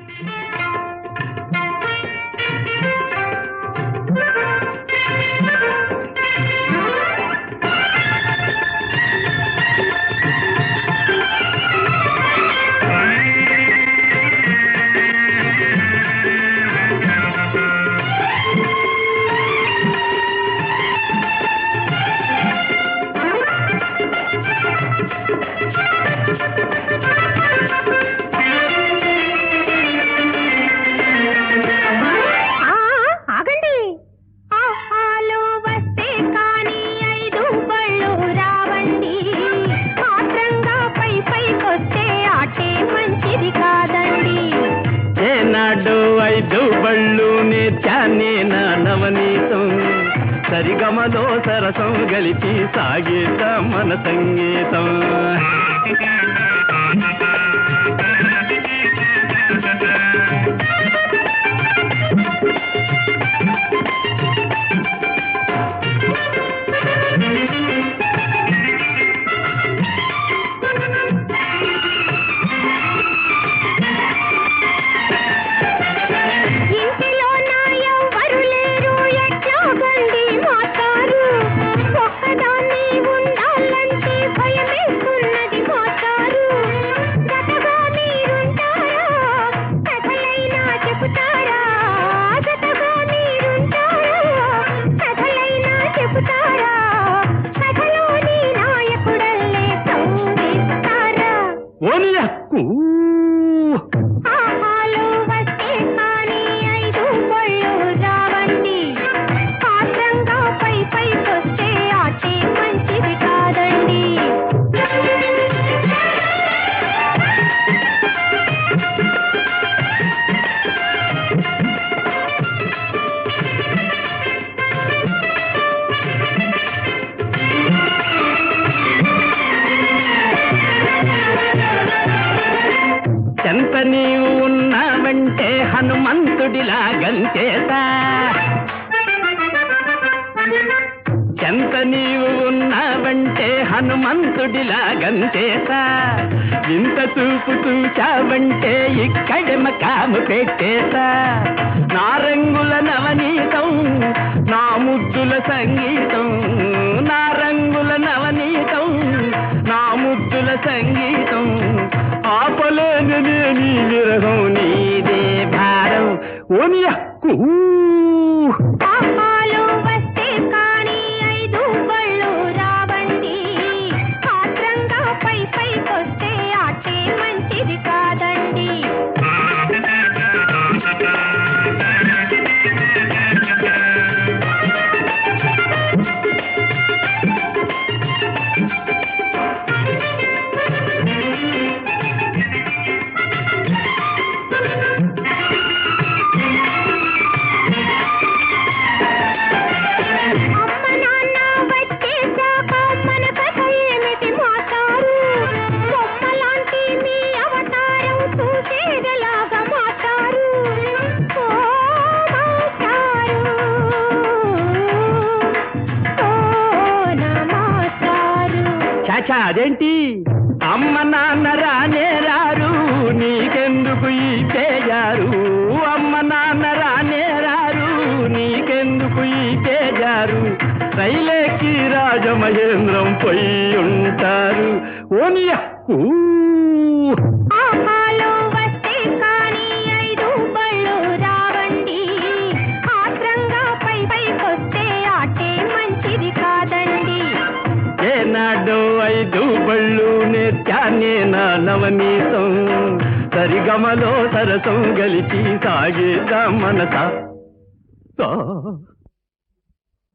నవనీతం సరిగమలో సరసం గలిపి సాగేత మన సంగీతం. చెంత నీవు ఉన్నావంటే హనుమంతుడిలా గంచేసా, చెంత నీవు ఉన్నావంటే హనుమంతుడిలా గంచేసా, ఇంత చూపు చూచావంటే ఇక్కడి మకాము పెట్టేసా. నా రంగుల నవనీతం నా ముద్దుల సంగీతం, నా రంగుల నవనీతం నా ముద్దుల సంగీతం, ఆపలేని నీ విరహం నీదే భారం. ఓనియక్కు వస్తే కానీ 5 బళ్ళు రావండి, ఆత్రంగా పైకొస్తే ఆటే మంచిది కాదండి. అదేంటి అమ్మ నాన్న రానే రారు, నీకెందుకు ఈ పేజారు, అమ్మ నాన్న రానే రారు, నీకెందుకు ఈ పేజారు, రైలేకి రాజమహేంద్రం పోయి ఉంటారు. ఓనియక్కు వస్తే కానీ 5 బళ్ళు రావండి, ఆత్రంగా పైకొస్తే ఆటే మంచిది కాదండి. ఏనాడో 5 బళ్ళు నేర్చానే నా నవనీతం, సరిగమలో సరసం గలిపి సాగేదా మనసా.